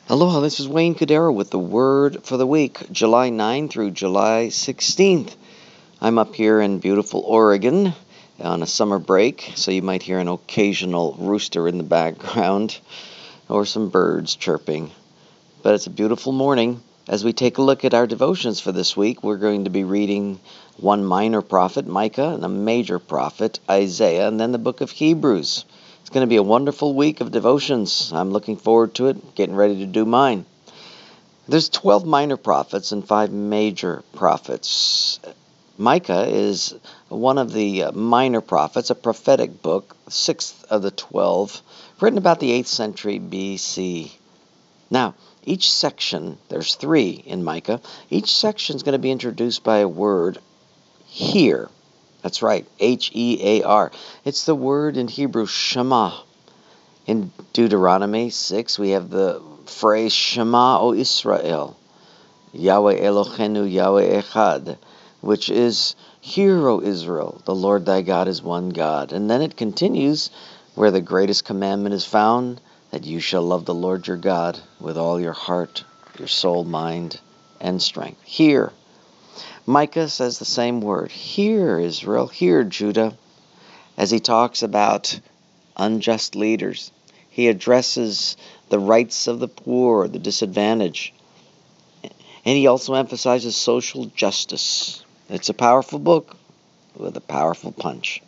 Aloha, this is Wayne Cadero with the Word for the Week, July 9 through July 16th. I'm up here in beautiful Oregon on a summer break, so you might hear an occasional rooster in the background or some birds chirping. But it's a beautiful morning. As we take a look at our devotions for this week, we're going to be reading one minor prophet, Micah, and a major prophet, Isaiah, and then the book of Hebrews. It's going to be a wonderful week of devotions. I'm looking forward to it, getting ready to do mine. There's 12 minor prophets and 5 major prophets. Micah is one of the minor prophets, a prophetic book, 6th of the 12, written about the 8th century BC. Now, each section, there's 3 in Micah, each section is going to be introduced by a word, here. That's right, H-E-A-R. It's the word in Hebrew, Shema. In Deuteronomy 6, we have the phrase, Shema, O Israel, Yahweh Eloheinu, Yahweh Echad, which is, Hear, O Israel, the Lord thy God is one God. And then it continues, where the greatest commandment is found, that you shall love the Lord your God with all your heart, your soul, mind, and strength. Hear. Micah says the same word. Hear, Israel, hear, Judah, as he talks about unjust leaders. He addresses the rights of the poor, the disadvantaged. And he also emphasizes social justice. It's a powerful book with a powerful punch.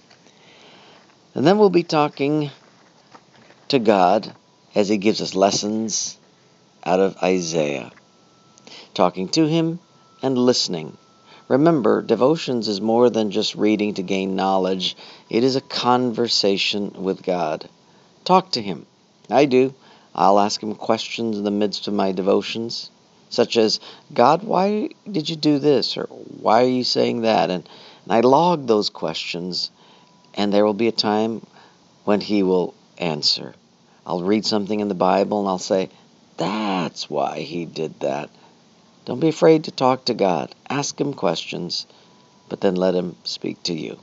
And then we'll be talking to God as he gives us lessons out of Isaiah. Talking to him and listening. Remember, devotions is more than just reading to gain knowledge. It is a conversation with God. Talk to him. I do. I'll ask him questions in the midst of my devotions, such as, God, why did you do this? Or why are you saying that? And I log those questions, and there will be a time when he will answer. I'll read something in the Bible, and I'll say, that's why he did that. Don't be afraid to talk to God. Ask him questions, but then let him speak to you.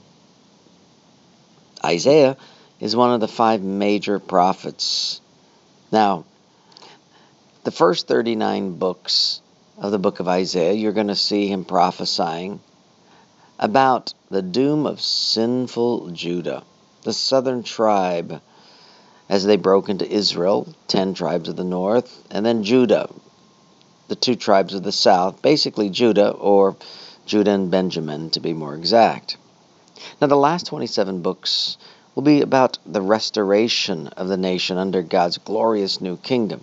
Isaiah is one of the 5 major prophets. Now, the first 39 books of the book of Isaiah, you're going to see him prophesying about the doom of sinful Judah, the southern tribe, as they broke into Israel, 10 tribes of the north, and then Judah, the 2 tribes of the south, basically Judah, or Judah and Benjamin, to be more exact. Now, the last 27 books will be about the restoration of the nation under God's glorious new kingdom.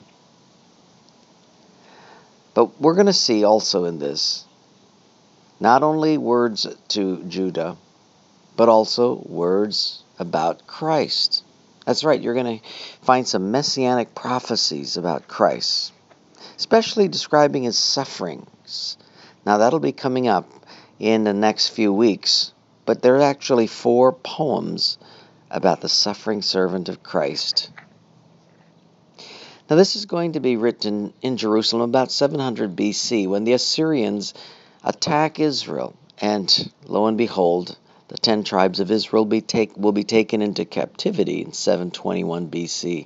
But we're going to see also in this, not only words to Judah, but also words about Christ. That's right, you're going to find some messianic prophecies about Christ, especially describing his sufferings. Now, that'll be coming up in the next few weeks, but there are actually 4 poems about the suffering servant of Christ. Now, this is going to be written in Jerusalem about 700 BC, when the Assyrians attack Israel, and lo and behold, the 10 tribes of Israel will be taken into captivity in 721 BC.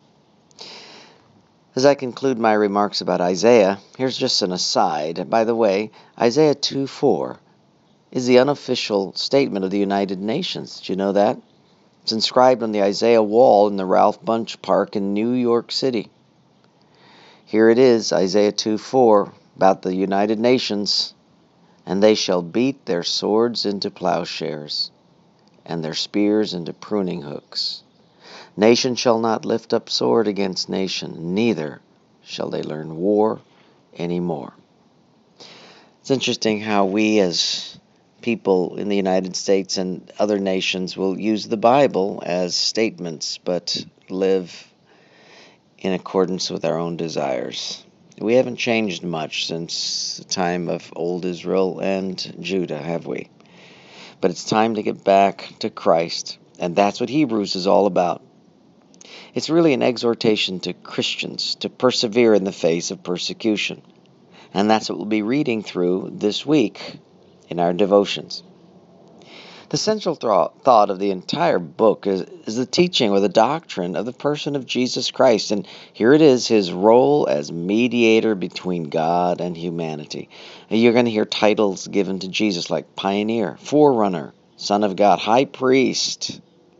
As I conclude my remarks about Isaiah, here's just an aside. By the way, Isaiah 2:4 is the unofficial statement of the United Nations. Did you know that? It's inscribed on the Isaiah wall in the Ralph Bunche Park in New York City. Here it is, Isaiah 2:4, about the United Nations. And they shall beat their swords into plowshares, and their spears into pruning hooks. Nation shall not lift up sword against nation, neither shall they learn war any more. It's interesting how we as people in the United States and other nations will use the Bible as statements, but live in accordance with our own desires. We haven't changed much since the time of old Israel and Judah, have we? But it's time to get back to Christ, and that's what Hebrews is all about. It's really an exhortation to Christians to persevere in the face of persecution. And that's what we'll be reading through this week in our devotions. The central thought of the entire book is the teaching or the doctrine of the person of Jesus Christ. And here it is, his role as mediator between God and humanity. And you're going to hear titles given to Jesus like Pioneer, Forerunner, Son of God, High Priest.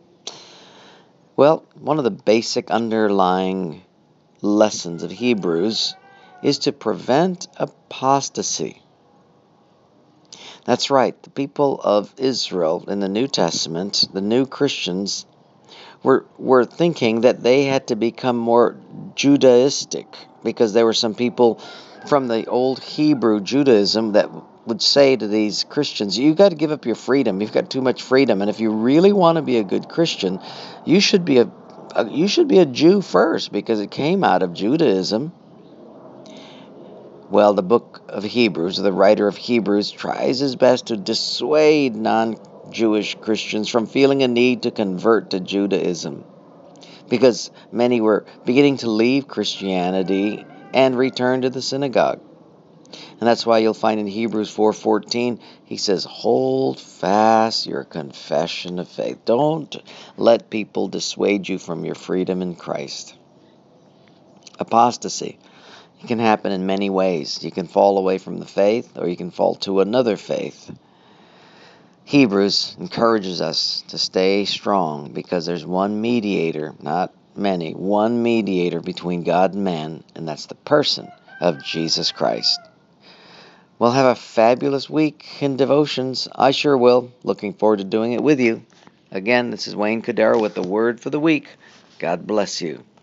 Well, one of the basic underlying lessons of Hebrews is to prevent apostasy. That's right, the people of Israel in the New Testament, the new Christians, were thinking that they had to become more Judaistic because there were some people from the old Hebrew Judaism that would say to these Christians, you've got to give up your freedom. You've got too much freedom. And if you really want to be a good Christian, you should be a Jew first because it came out of Judaism. Well, the book of Hebrews, the writer of Hebrews, tries his best to dissuade non-Jewish Christians from feeling a need to convert to Judaism, because many were beginning to leave Christianity and return to the synagogue. And that's why you'll find in Hebrews 4:14, he says, hold fast your confession of faith. Don't let people dissuade you from your freedom in Christ. Apostasy. It can happen in many ways. You can fall away from the faith, or you can fall to another faith. Hebrews encourages us to stay strong because there's one mediator, not many, one mediator between God and man, and that's the person of Jesus Christ. Well, have a fabulous week in devotions. I sure will. Looking forward to doing it with you. Again, this is Wayne Cordero with the Word for the Week. God bless you.